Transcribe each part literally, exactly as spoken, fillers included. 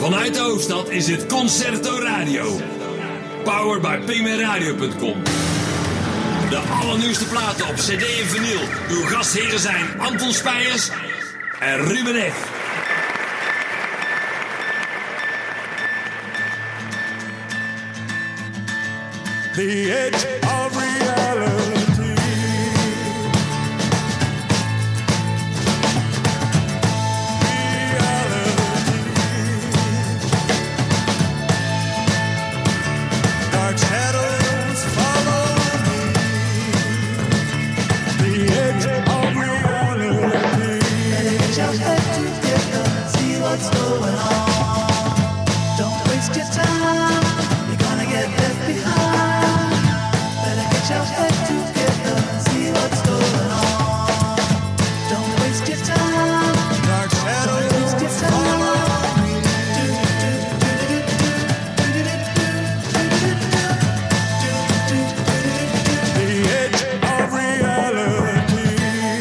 Vanuit de hoofdstad is het Concerto Radio. Powered by pingmeeradio punt com. De allernieuwste platen op cd en vinyl. Uw gastheren zijn Anton Spijers en Ruben Ek. The edge of reality. Reality. Dark shadows follow me. The edge of reality. Better get your head together and see what's going on. Don't waste your time. You're gonna get left behind. Get your head together and see what's going on. Don't waste your time. Dark shadows follow me. The edge of reality.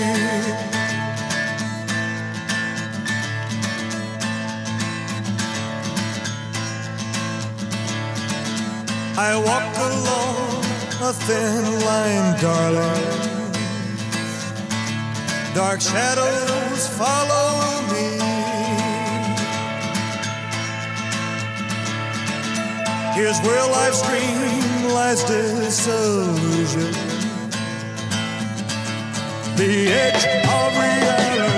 I walk along a thin line, darling. Dark shadows follow me. Here's where life's dream lies disillusion. The edge of reality.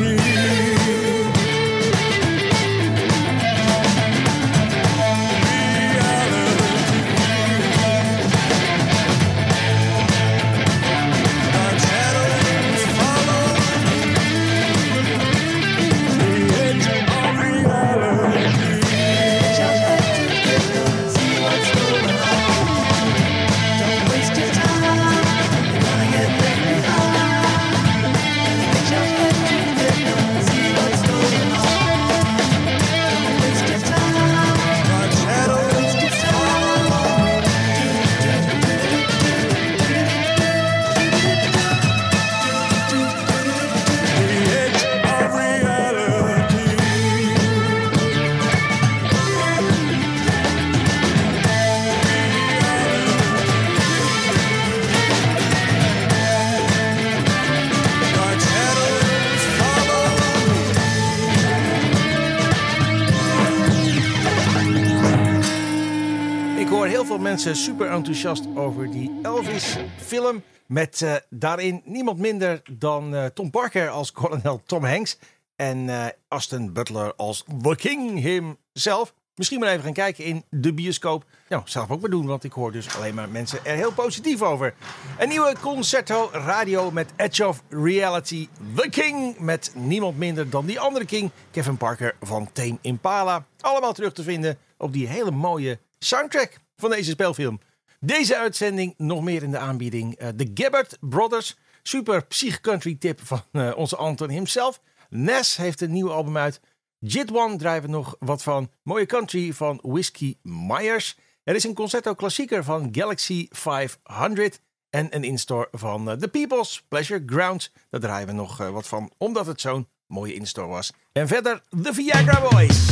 Mensen super enthousiast over die Elvis-film. Met uh, daarin niemand minder dan uh, Tom Parker als kolonel Tom Hanks. En uh, Austin Butler als The King himself. Misschien maar even gaan kijken in de bioscoop. Nou, zelf ook maar doen, want ik hoor dus alleen maar mensen er heel positief over. Een nieuwe Concerto Radio met Edge of Reality. The King met niemand minder dan die andere King. Kevin Parker van Tame Impala. Allemaal terug te vinden op die hele mooie soundtrack van deze speelfilm. Deze uitzending nog meer in de aanbieding. Uh, de Gabbard Brothers. Super psych-country tip van uh, onze Anton himself. Nes heeft een nieuw album uit. Jit One draaien we nog wat van. Mooie country van Whiskey Myers. Er is een concerto klassieker van Galaxy vijfhonderd. En een instore van uh, The People's Pleasure Grounds. Daar draaien we nog uh, wat van. Omdat het zo'n mooie instore was. En verder de Viagra Boys.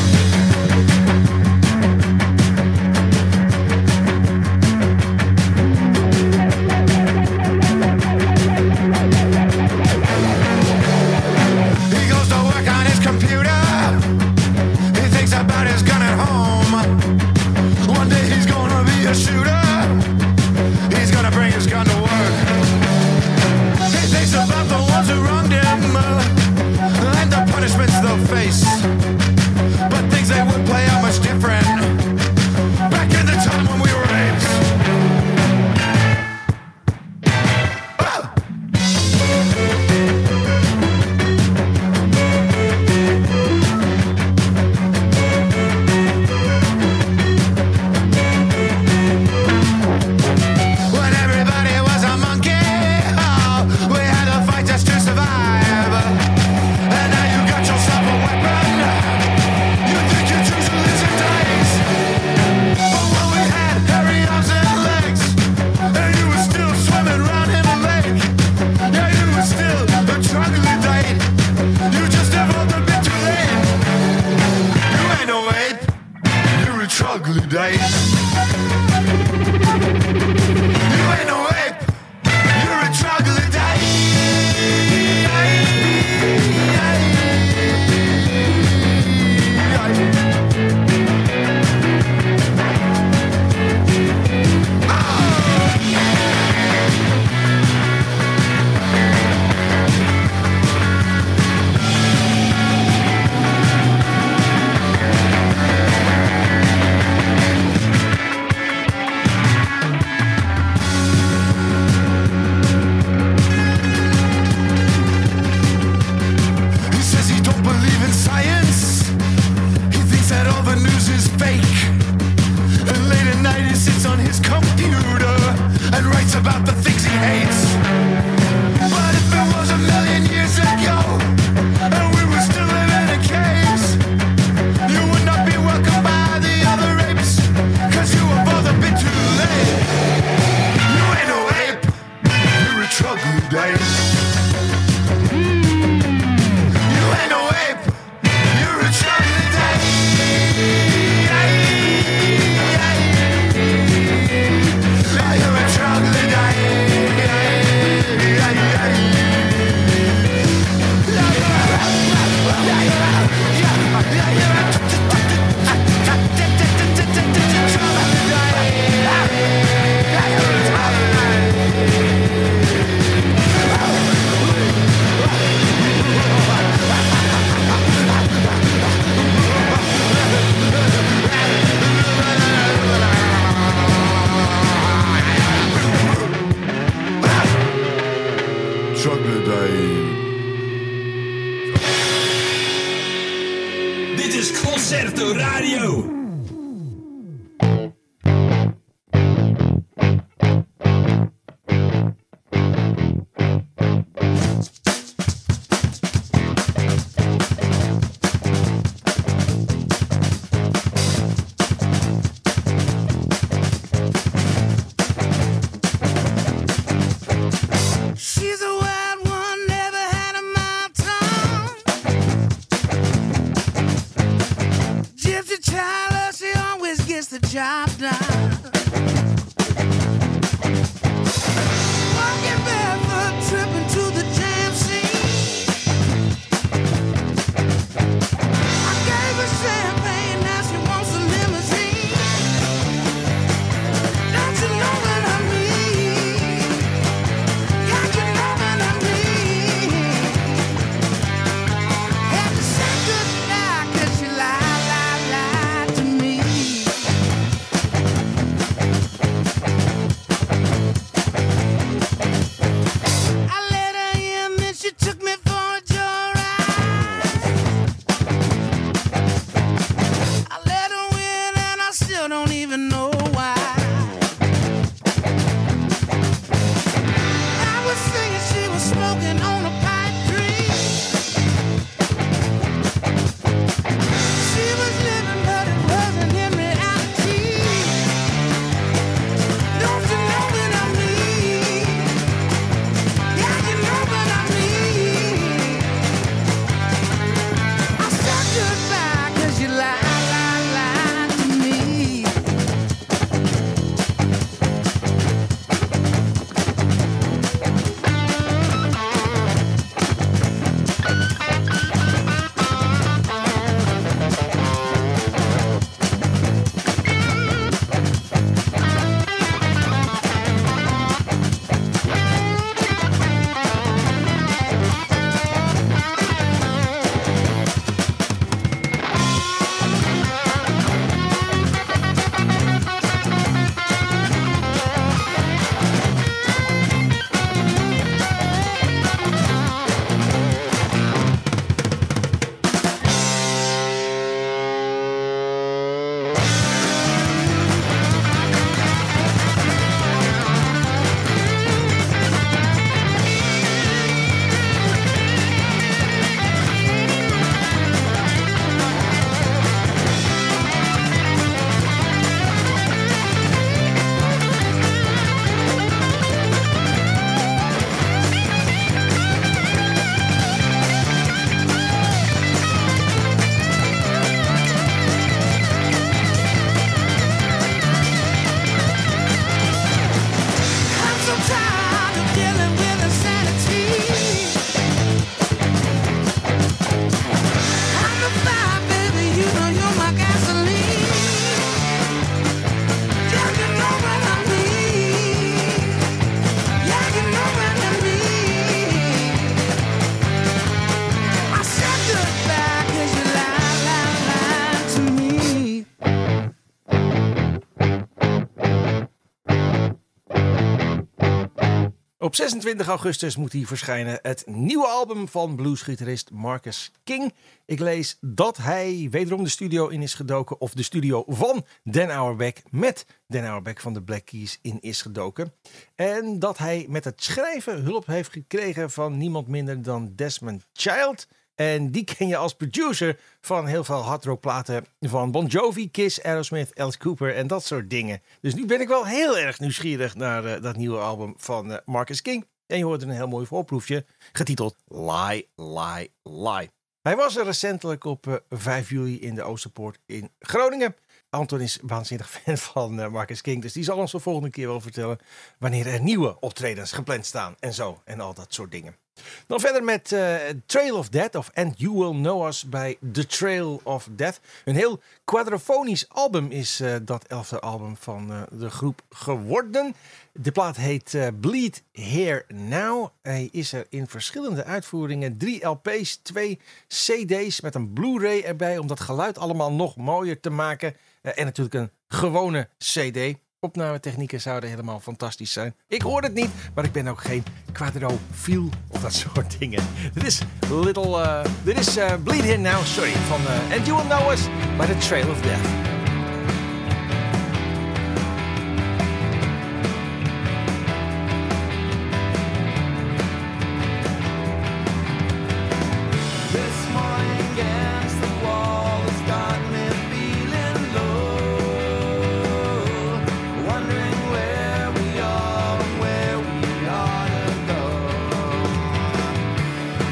A shooter, he's gonna bring his gun to work. He thinks about the ones who wronged him uh, and the punishments they'll face. But things they would play out much different back in the time when we were apes. Ah! Survive, and now you got yourself a weapon. fake. And late at night he sits on his computer and writes about the things he hates. But if it was a million years ago and we were still living in caves, you would not be welcomed by the other apes, cause you were both a bit too late. You ain't no ape, you're a troglodyte. You ain't no ape, you're a troglodyte. You're a troglodyte. Dit is Concerto Radio. She's a wild one, never had a mouth tongue. Gypsy child, she always gets the job done. Walking barefoot, tripping to the jam scene. I gave her champagne, now she wants a limousine. Don't you know what I mean? Got you know what I mean? Had to say goodbye 'cause she lied, lied, lied to me. I let her in, then she took me for a joyride. I let her win, and I still don't even know why. I was singing, she was smoking on a pipe dream. She was living, but it wasn't in reality. Don't you know what I mean? Yeah, you know what I mean. Op zesentwintig augustus moet hij verschijnen. Het nieuwe album van bluesgitarist Marcus King. Ik lees dat hij wederom de studio in is gedoken. Of de studio van Dan Auerbach met Dan Auerbach van de Black Keys in is gedoken. En dat hij met het schrijven hulp heeft gekregen van niemand minder dan Desmond Child. En die ken je als producer van heel veel hardrockplaten van Bon Jovi, Kiss, Aerosmith, Alice Cooper en dat soort dingen. Dus nu ben ik wel heel erg nieuwsgierig naar uh, dat nieuwe album van uh, Marcus King. En je hoort een heel mooi voorproefje, getiteld Lie, Lie, Lie. Hij was er recentelijk op uh, vijf juli in de Oosterpoort in Groningen. Anton is waanzinnig fan van uh, Marcus King, dus die zal ons de volgende keer wel vertellen wanneer er nieuwe optredens gepland staan en zo en al dat soort dingen. Dan verder met uh, Trail of Death of And You Will Know Us bij The Trail of Death. Een heel quadrofonisch album is uh, dat elfde album van uh, de groep geworden. De plaat heet uh, Bleed Here Now. Hij is er in verschillende uitvoeringen. Drie L P's, twee C D's met een Blu-ray erbij om dat geluid allemaal nog mooier te maken. Uh, en natuurlijk een gewone C D. Opnametechnieken zouden helemaal fantastisch zijn. Ik hoor het niet, maar ik ben ook geen quadrofiel of dat soort dingen. Dit is Little, uh, dit is uh, Bleed Here Now, sorry, van uh, And You Will Know Us by The Trail of Death.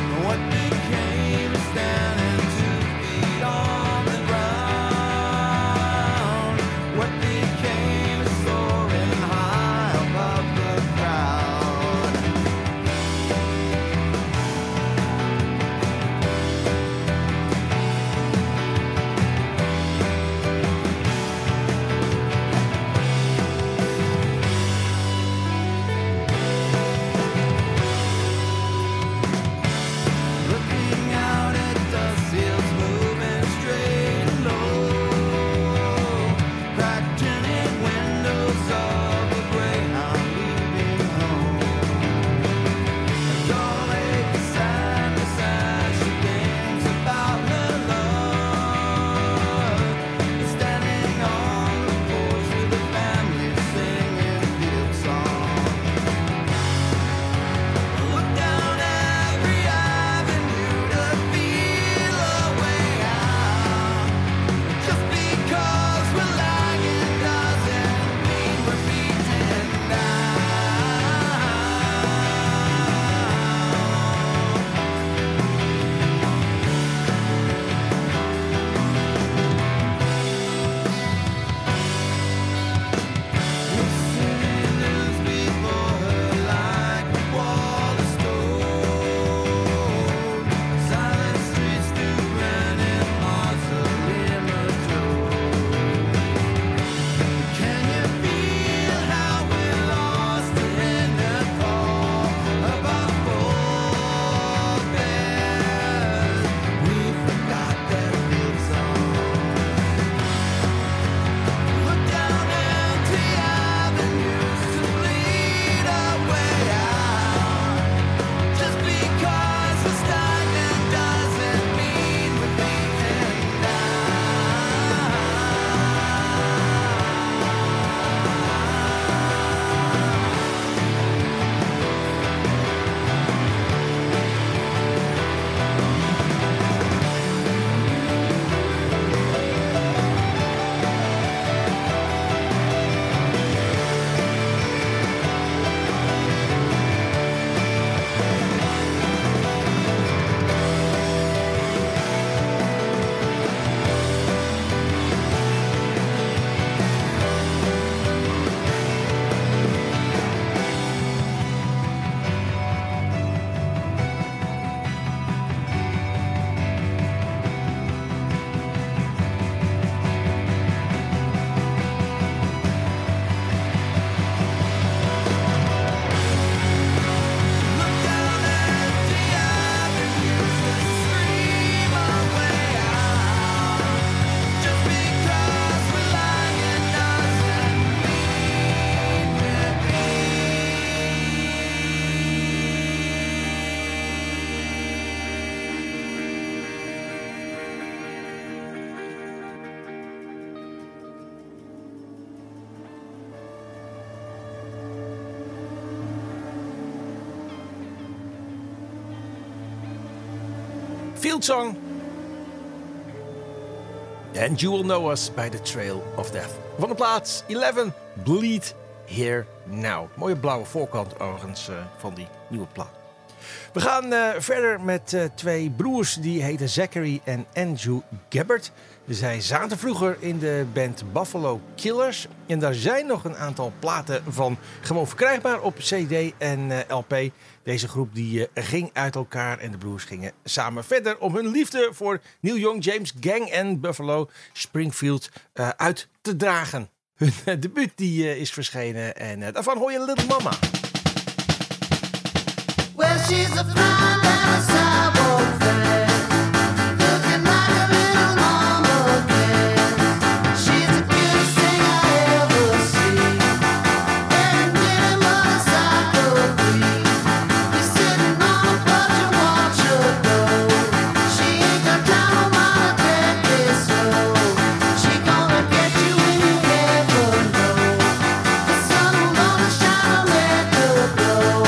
Standing two feet on the ground. Field Song. And You Will Know Us by The Trail of Death. Van de plaats elf, Bleed Here Now. Mooie blauwe voorkant overigens uh, van die nieuwe plaat. We gaan uh, verder met uh, twee broers die heten Zachary en Andrew Gabbard. Zij zaten vroeger in de band Buffalo Killers. En daar zijn nog een aantal platen van gewoon verkrijgbaar op C D en uh, L P. Deze groep die, uh, ging uit elkaar en de broers gingen samen verder om hun liefde voor Neil Young, James Gang en Buffalo Springfield uh, uit te dragen. Hun uh, debuut die, uh, is verschenen en uh, daarvan hoor je Little Mama. Well, she's a fly down the sidewalk there, looking like a little mama cat. She's the cutest thing I ever seen, and getting motorcycle queen. You're sitting on a porch and watch her go. She ain't got time for mama, take it slow. She gonna get you when you never know. The sun will gonna shine and let her glow.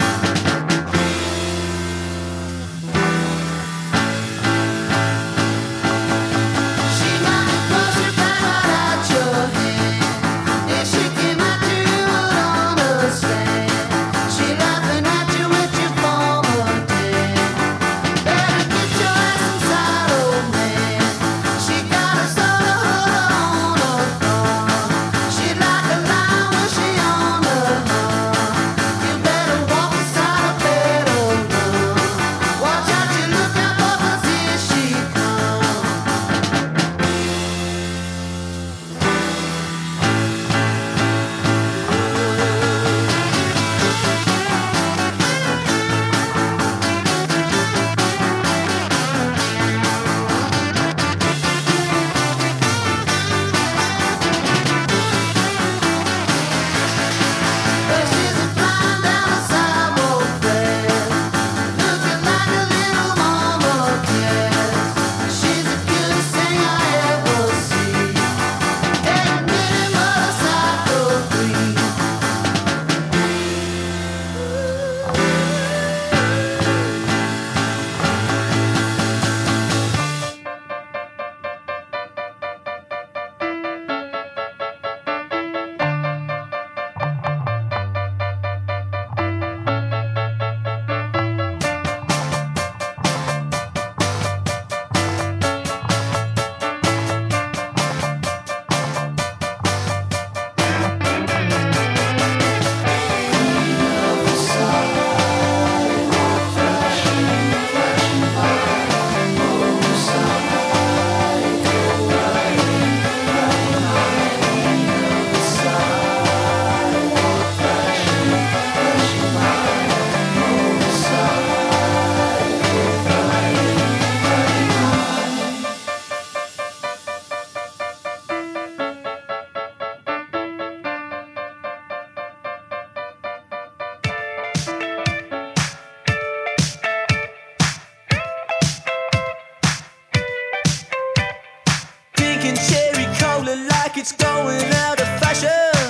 It's going out of fashion.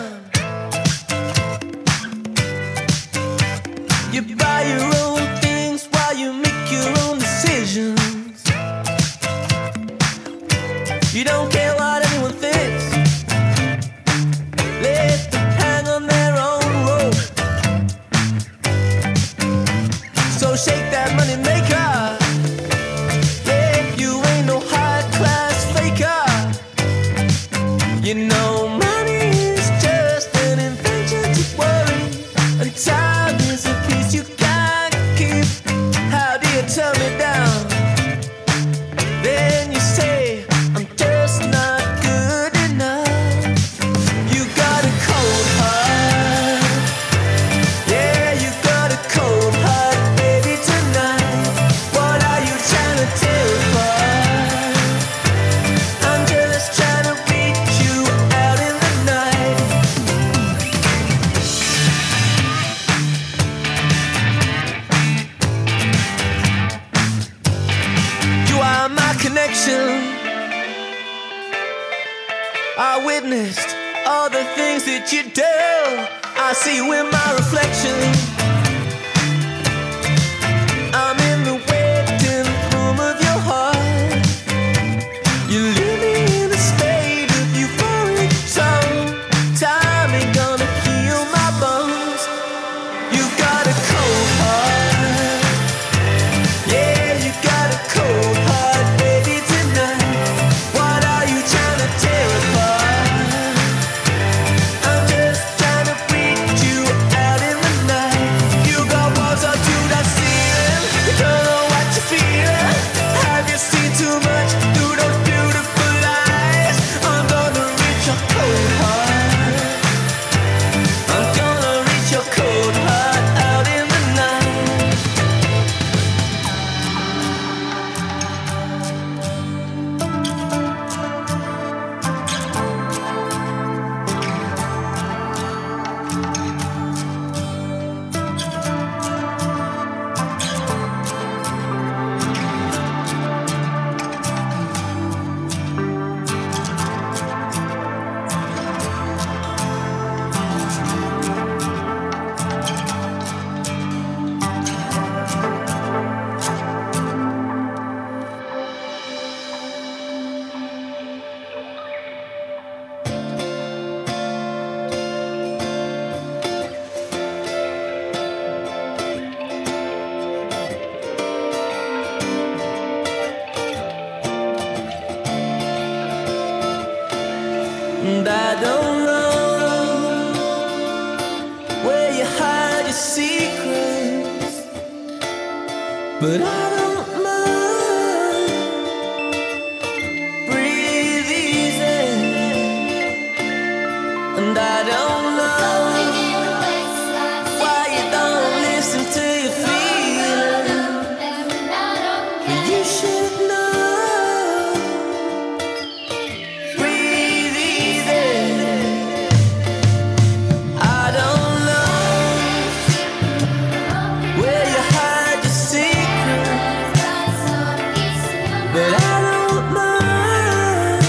You buy your own things while you make your own decisions. You don't care what anyone thinks. Let them hang on their own rope. So shake that money maker. Yeah, you ain't no high class faker. You know money is just an invention to worry, and time is a piece you can't keep. How do you turn me down? Then you say I'm just not good enough. You got a cold heart. Yeah, you got a cold heart, baby, tonight. What are you trying to tell me? I'm just trying to reach you out in the night. You are my connection. I witnessed all the things that you do. I see you in my reflection. I'm in the waiting room of I don't know where you hide your secrets, but I don't mind. Breathe easy, and I don't know why you don't listen to your feelings, but you should know. Breathe easy. I don't know where you hide your secrets, but I don't mind.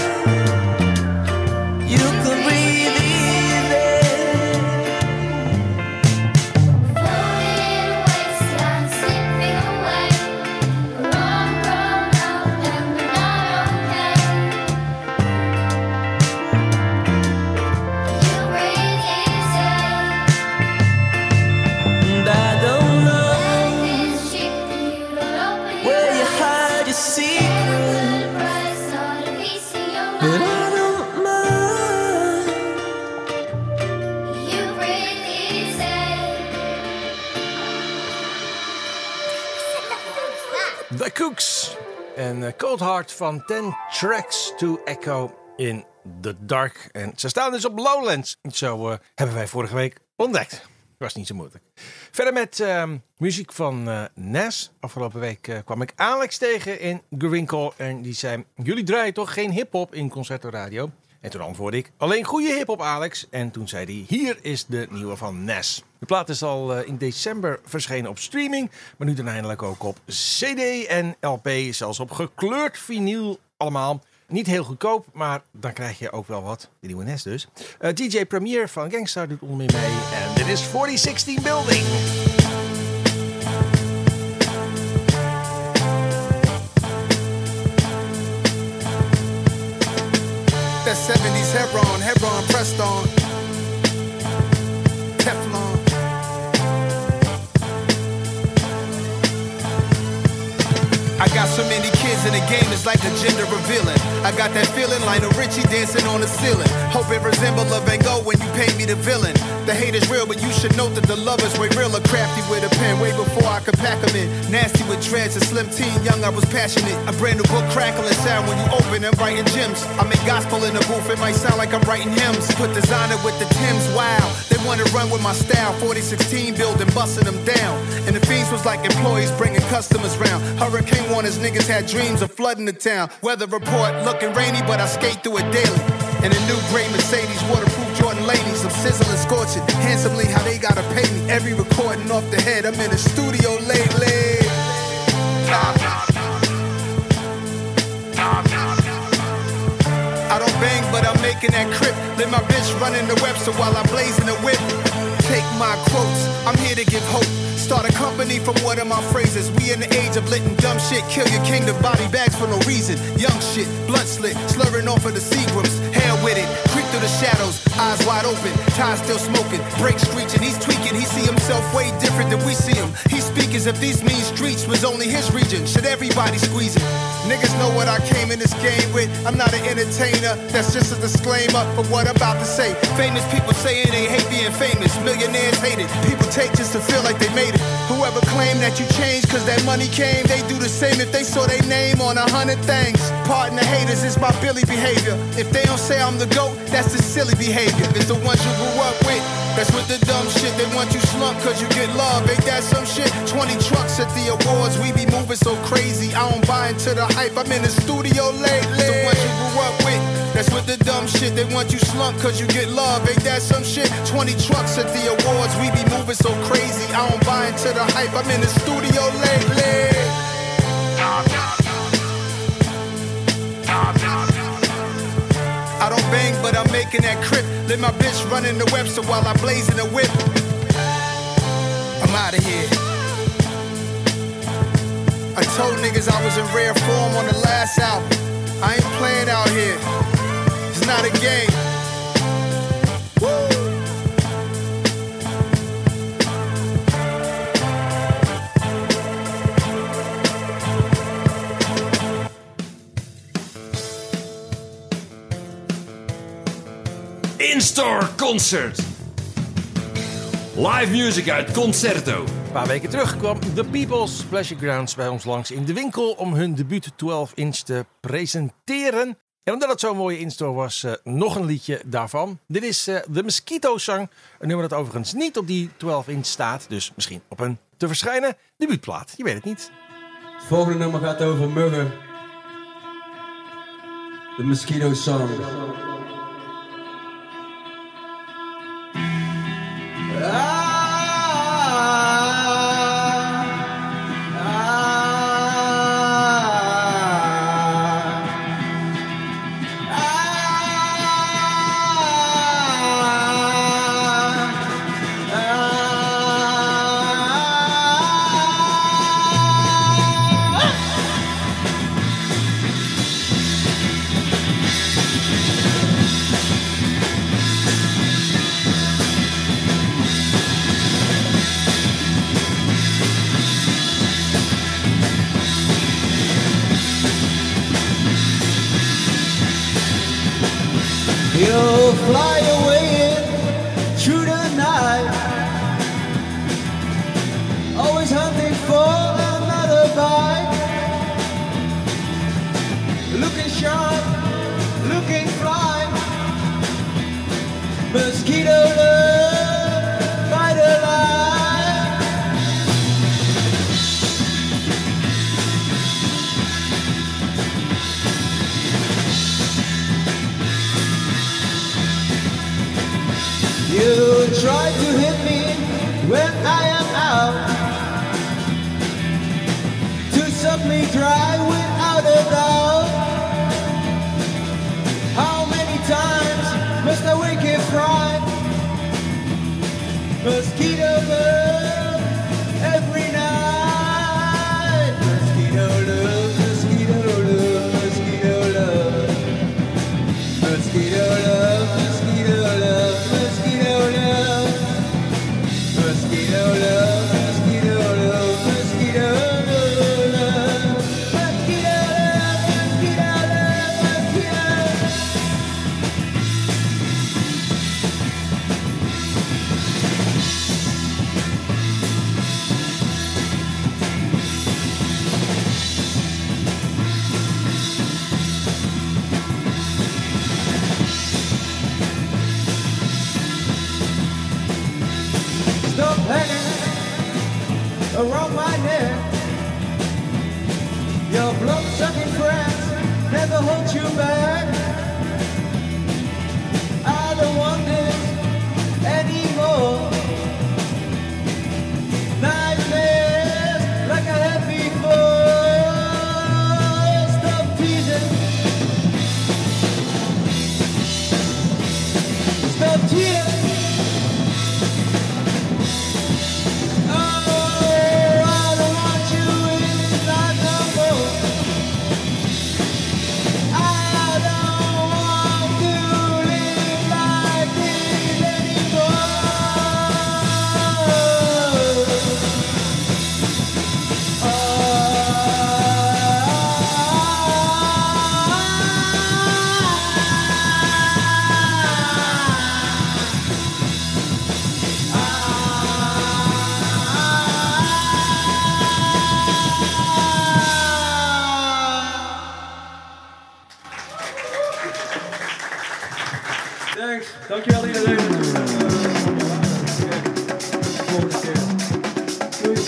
You can breathe easy. Floating wasteland, slipping away. We're all grown up and we're not okay. You breathe easy. And I don't know Life is cheap and you don't open your where you eyes. hide your secrets, The price not a piece of your but mind. I don't mind. You breathe easy. The Cooks en eh, Cold Heart van ten Tracks to Echo in the Dark. En ze staan dus op Lowlands. Zo eh, hebben wij vorige week ontdekt. Was niet zo moeilijk. Verder met ehm, muziek van eh Nas. Afgelopen week eh, kwam ik Alex tegen in Gewinkel. En die zei, jullie draaien toch geen hiphop in Concerto Radio? En toen antwoordde ik, alleen goede hiphop Alex. En toen zei hij, hier is de nieuwe van Nas. De plaat is al eh, in december verschenen op streaming. Maar nu dan eindelijk ook op C D en L P. Zelfs op gekleurd vinyl allemaal. Niet heel goedkoop, maar dan krijg je ook wel wat. De nieuwe Nas dus. Eh, D J Premier van Gangstar doet onder meer mee. En dit is forty sixteen Building. That seventies Hebron, Hebron pressed on. Teflon. I got so many kids in the game, it's like a gender revealing. I got that feeling, Lionel Richie dancing on the ceiling. Hope it resemble a Van Gogh when you paint me the villain. The hate is real, but you should note that the love is way realer. Crafty with a pen, way before I could pack them in. Nasty with dreads, a slim teen, young I was passionate. A brand new book crackling sound when you open and writing gems. I make gospel in the booth, it might sound like I'm writing hymns. Put designer with the Timbs, wow. They wanna run with my style, forty sixteen building, busting them down. And the fiends was like employees bringing customers round. Hurricane warners, niggas had dreams of flooding the town. Weather report looking rainy, but I skate through it daily. In a new gray Mercedes, waterproof Jordan ladies. I'm sizzling, scorching, handsomely how they gotta pay me. Every recording off the head, I'm in the studio lately. I don't bang, but I'm making that crip. Let my bitch run in the Webster while I'm blazing the whip. Take my quotes, I'm here to give hope. Start a company from one of my phrases. We in the age of lit and dumb shit. Kill your kingdom, body bags for no reason. Young shit, blunt slit, slurring off of the Seagrams. Hell with it, creep through the shadows, eyes wide open, tie still smoking, brake screeching. He's tweaking, he see himself way different than we see him. He speak as if these mean streets was only his region. Should everybody squeeze it? Niggas know what I came in this game with. I'm not an entertainer, that's just a disclaimer for what I'm about to say. Famous people say it ain't hate being famous. Millionaires hate it, people take just to feel like they made it. Whoever claimed that you changed cause that money came, they do the same if they saw their name on a hundred things. Pardon the haters, it's my Billy behavior. If they don't say I'm the GOAT, that's the silly behavior. It's the ones you grew up with, that's with the dumb shit. They want you slump cause you get love, ain't that some shit? twenty trucks at the awards, we be moving so crazy. I don't buy into the hype, I'm in the studio lately. The ones you grew up with, that's with the dumb shit. They want you slump cause you get love, ain't that some shit? twenty trucks at the awards, we be moving so crazy. I don't buy into the hype, I'm in the studio lately. I don't bang, but I'm making that crip. Let my bitch run in the Webster while I blaze in the whip. I'm out of here. I told niggas I was in rare form on the last album. I ain't playing out here. It's not a game. Woo! Store Concert. Live music uit Concerto. Een paar weken terug kwam The People's Pleasure Grounds bij ons langs in de winkel om hun debuut twaalf inch te presenteren. En omdat het zo'n mooie instore was, uh, nog een liedje daarvan. Dit is uh, The Mosquito Song, een nummer dat overigens niet op die twaalf inch staat, dus misschien op een te verschijnen debuutplaat. Je weet het niet. Het volgende nummer gaat over muggen. The Mosquito Song. You'll fly away through the night, always hunting for another bite. Looking sharp, looking fly, mosquito love by the light. You try to hit me when I am out, to suck me dry without a doubt. How many times must I wake and fry? Mosquito love every night. Mosquito love, mosquito love, mosquito love, mosquito love, mosquito love. Mosquito love, mosquito love, mosquito love, mosquito love, mosquito love, stop hanging around my neck. Your blood-sucking friends never hold you back. I don't want this anymore. Nightmares like I had before. Stop teasing. Stop teasing. Thanks. Dankjewel iedereen. Volgende keer. Doei.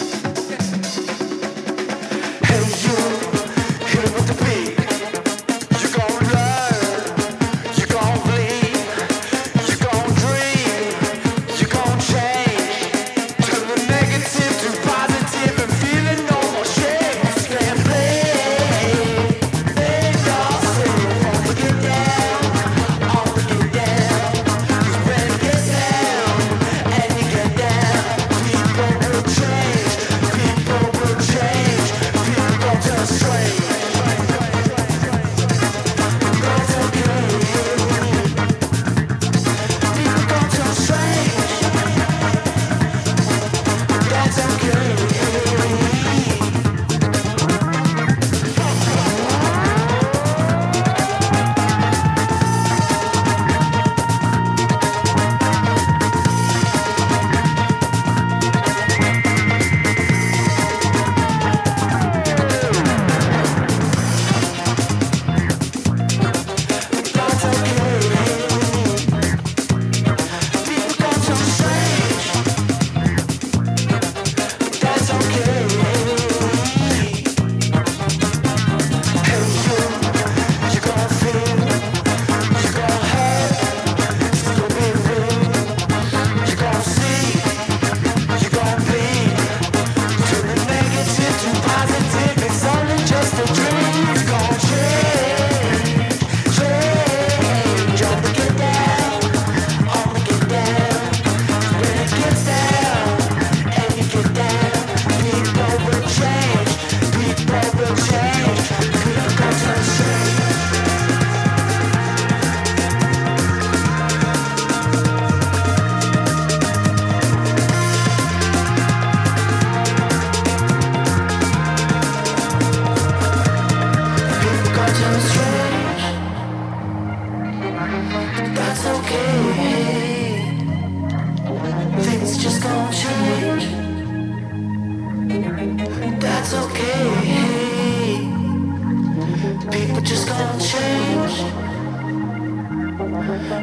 Yes.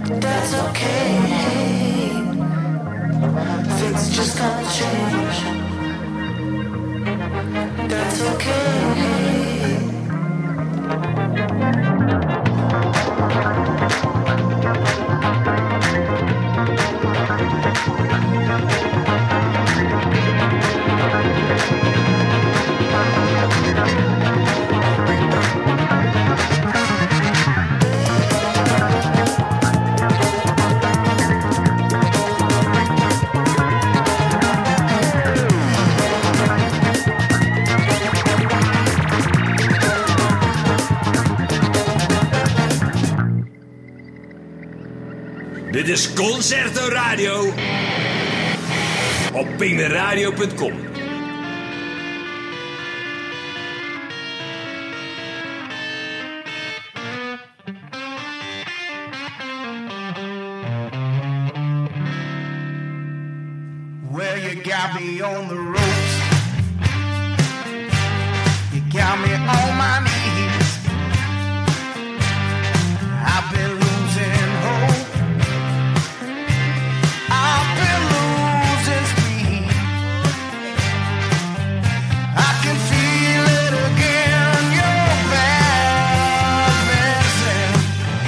That's okay. Things just gonna change. That's okay. Dit is Concerto Radio op pingeradio punt com. Well, you got me on the ropes. You got me on my knees. I've been losing hope. I've been losing speed. I can feel it again. Your bad medicine.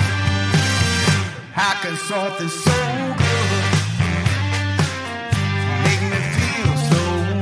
How can something so good make me feel so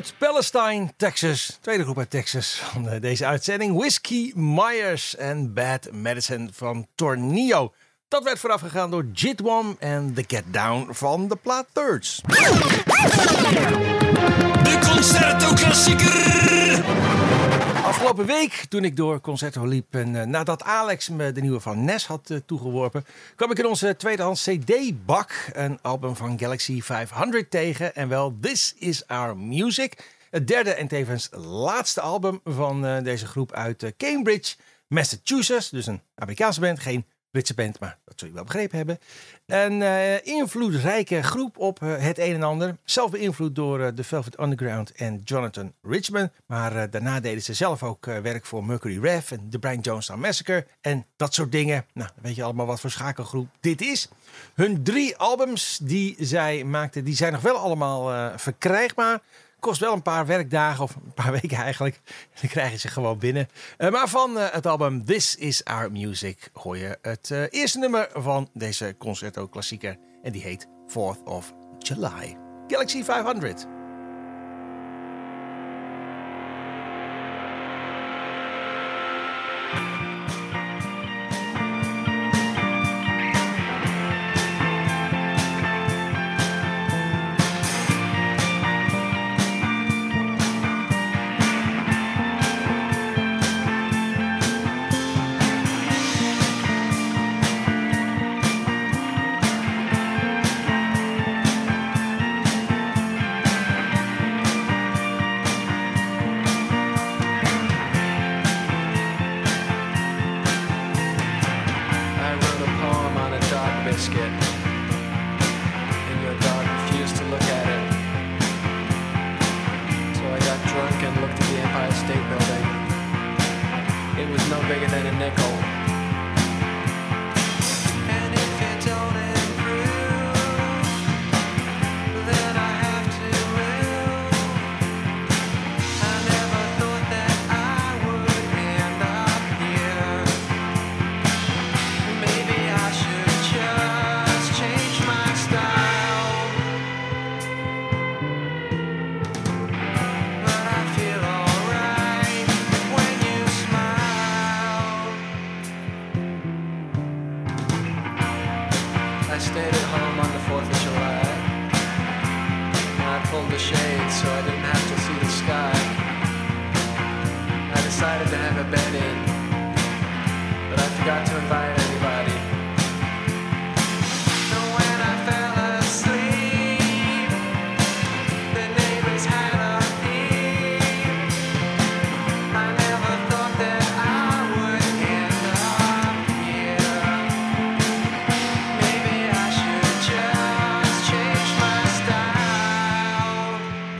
Uit Palestine, Texas. Tweede groep uit Texas van uh, deze uitzending. Whiskey Myers en Bad Medicine van Tornillo. Dat werd voorafgegaan door Jitwam en The Get Down van de plaat Thirds. De Concerto Klassieker! Afgelopen week, toen ik door Concerto liep en uh, nadat Alex me de nieuwe van Nes had uh, toegeworpen, kwam ik in onze tweedehands C D-bak een album van Galaxy vijfhonderd tegen. En wel This Is Our Music. Het derde en tevens laatste album van uh, deze groep uit uh, Cambridge, Massachusetts. Dus een Amerikaanse band, geen Britse band, maar dat zul je wel begrepen hebben. Een uh, invloedrijke groep op uh, het een en ander. Zelf beïnvloed door uh, The Velvet Underground en Jonathan Richman. Maar uh, daarna deden ze zelf ook uh, werk voor Mercury Rev en The Brian Jonestown Massacre. En dat soort dingen. Nou, dan weet je allemaal wat voor schakelgroep dit is. Hun drie albums die zij maakten, die zijn nog wel allemaal uh, verkrijgbaar. Kost wel een paar werkdagen of een paar weken eigenlijk. Dan krijg je ze gewoon binnen. Uh, maar van uh, het album This Is Our Music hoor je het uh, eerste nummer van deze Concerto klassieker. En die heet fourth of July. Galaxy vijfhonderd. Maybe I should just change my style.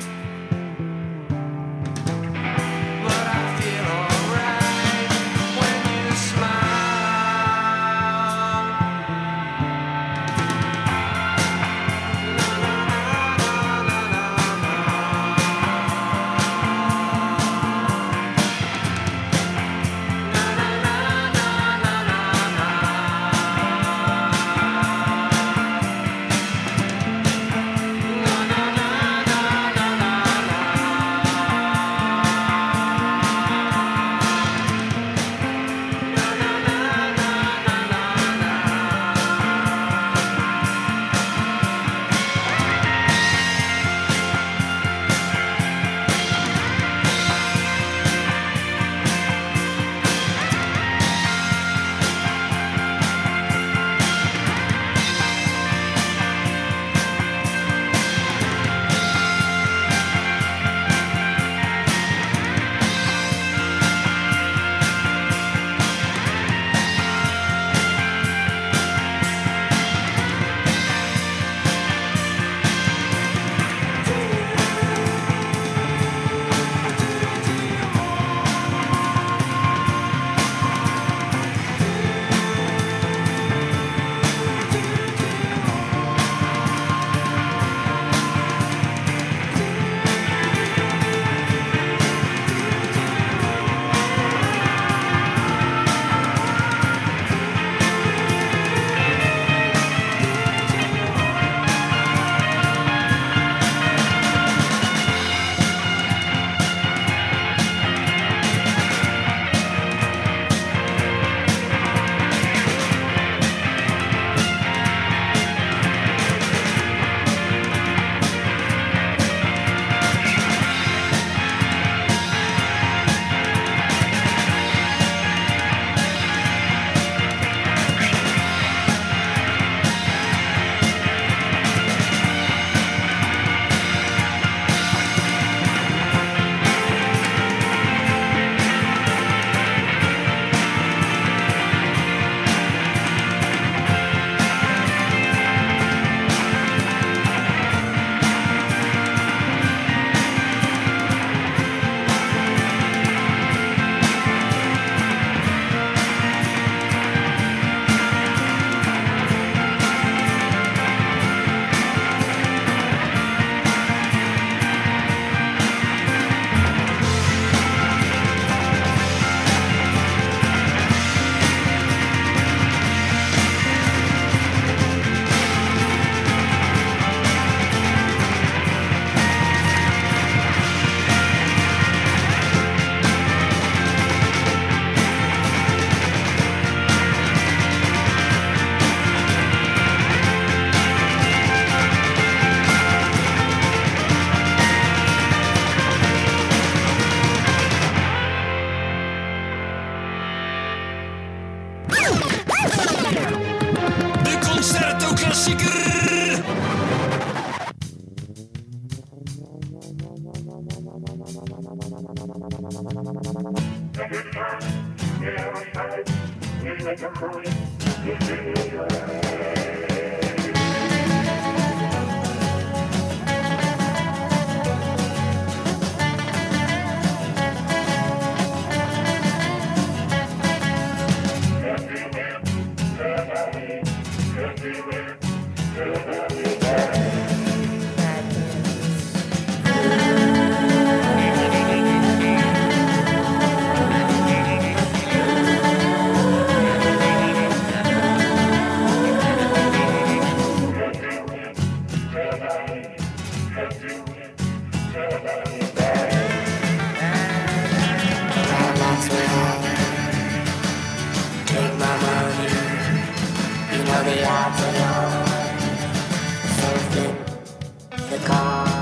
Take my money, you know the odds are low. So flip the coin.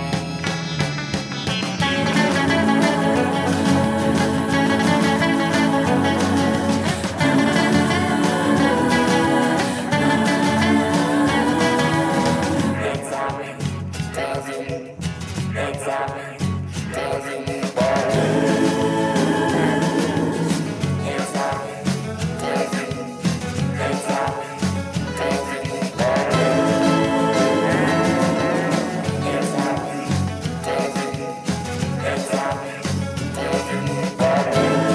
It's how it tells you. It's how it tells you. It's how it tells you. It's how it tells you. It's how it tells you. It's how it tells you.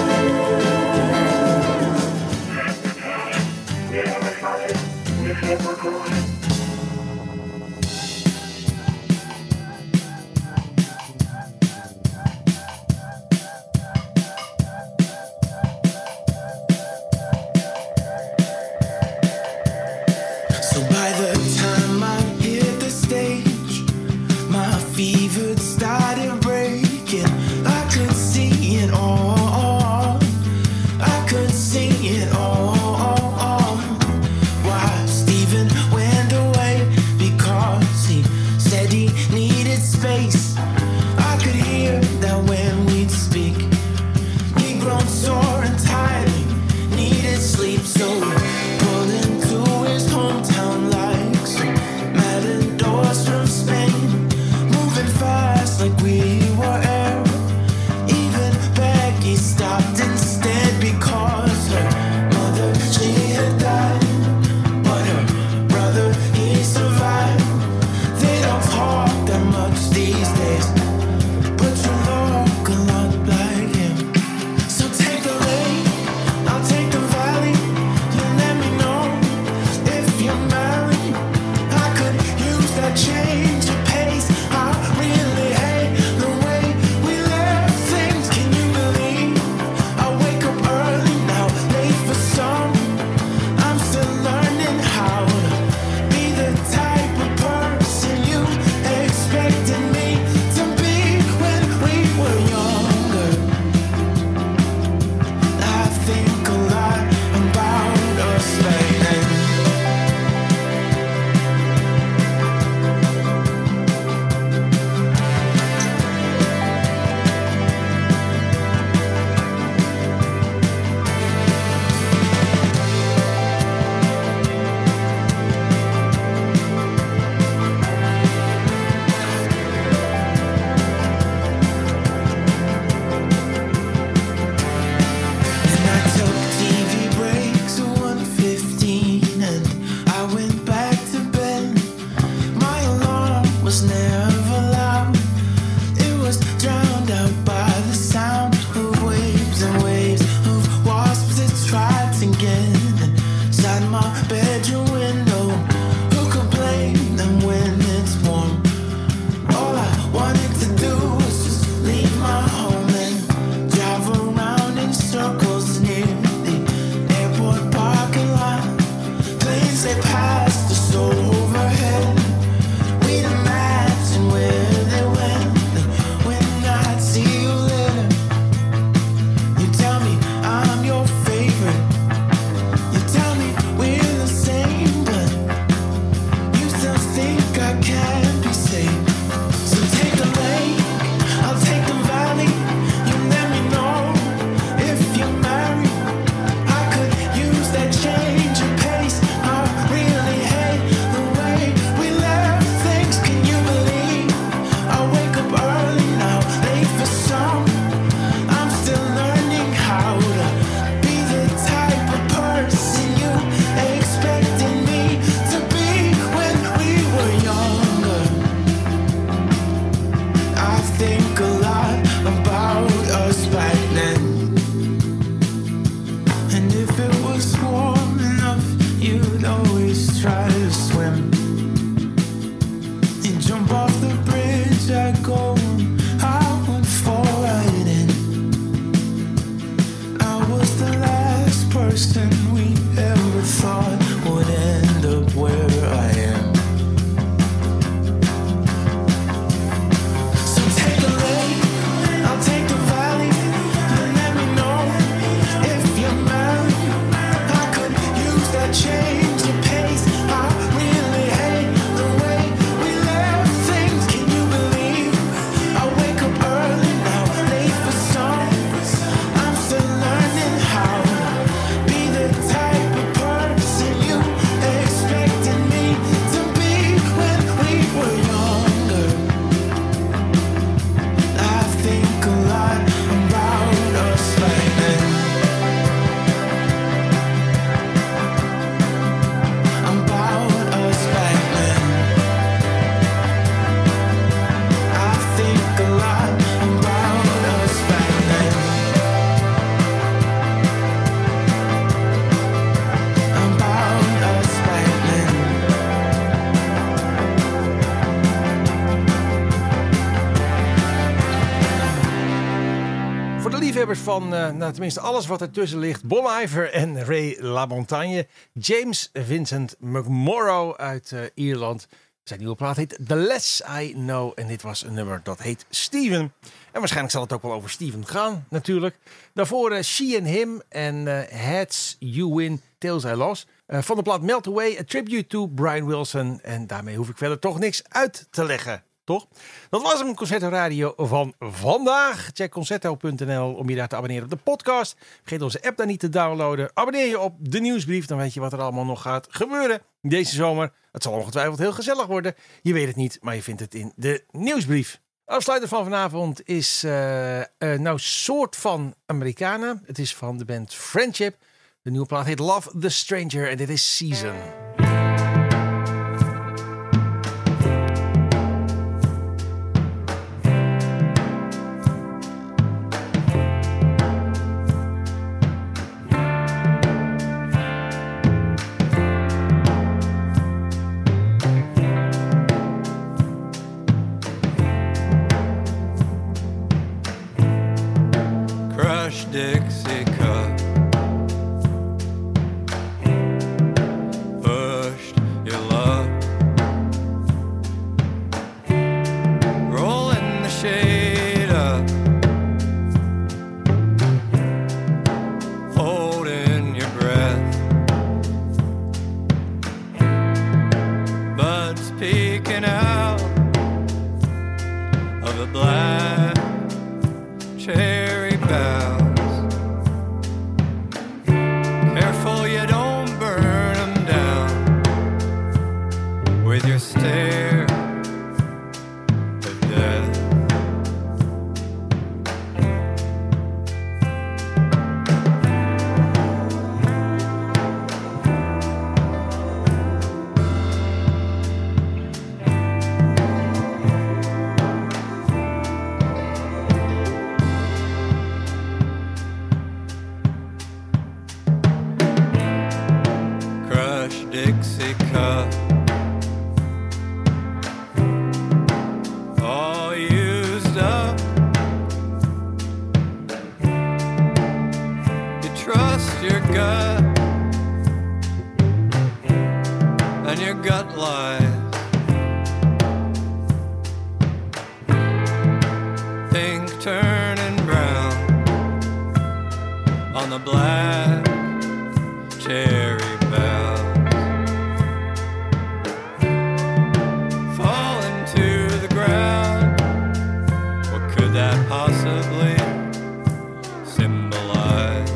So by the time I hit the stage, my fever started breaking. I could see it all. I could see it all. Why Stephen went away because he said he needed space. I could hear that when we'd speak. He'd grown sore and tired, he needed sleep, so we pulled into his hometown like some matadors from Spain, moving fast like we were air. Even Becky stopped instead because her mother, she had died, but her brother, he survived. They don't talk that much these days, but you look a lot like him. So take the lake, I'll take the valley. You let me know if you're married. I could use that change of pace. I really hate the way we left things. Can you believe I wake up early now, late for some? I'm still learning how to be the type of person you expected me to be when we were younger. I think a lot about us back then. And I took T V breaks at one fifteen and I went back to bed. My alarm was never loud. It was drowned out by the sound of waves and waves of wasps that tried to get inside my bedroom window. Who could blame them when it's warm? All I wanted to do was just leave my home and drive around in circles near the airport parking lot. Planes they passed us so overhead. We'd imagine where they went. And when I'd see you later, you tell me I'm your favorite. You tell me we're the same, but you still think I can't be safe. So take the lake, I'll take the valley. You let me know if you're married. I could use that change of pace. I really hate the way we left things. Can you believe I wake up early now, late for some? I'm still learning how to be the type of person liefhebbers van, uh, nou, tenminste alles wat ertussen ligt. Bon Iver en Ray LaMontagne. James Vincent McMorrow uit uh, Ierland. Zijn nieuwe plaat heet The Less I Know. En dit was een nummer dat heet Steven. En waarschijnlijk zal het ook wel over Steven gaan, natuurlijk. Daarvoor uh, She and Him en uh, Heads You Win, Tails I Lost. Uh, van de plaat Melt Away, a tribute to Brian Wilson. En daarmee hoef ik verder toch niks uit te leggen. Toch? Dat was hem, Concerto Radio van vandaag. Check concerto punt n l om je daar te abonneren op de podcast. Vergeet onze app daar niet te downloaden. Abonneer je op de nieuwsbrief, dan weet je wat er allemaal nog gaat gebeuren deze zomer. Het zal ongetwijfeld heel gezellig worden. Je weet het niet, maar je vindt het in de nieuwsbrief. Afsluiter van vanavond is uh, uh, nou soort van Americana. Het is van de band Friendship. De nieuwe plaat heet Love the Stranger en dit is Season. Dixie cup, pushed your love, rolling the shade up, holding your breath, buds peeking out of the black cherry bough. With your stare of death, crushed Dixie cup, and your gut lies. Pink turning brown on the black cherry boughs, falling to the ground. What could that possibly symbolize?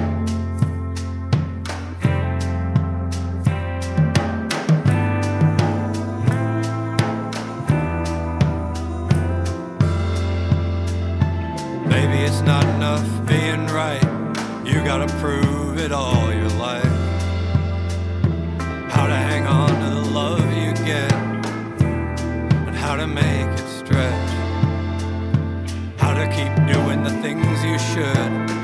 It's not enough being right. You gotta prove it all your life. How to hang on to the love you get, and how to make it stretch. How to keep doing the things you should,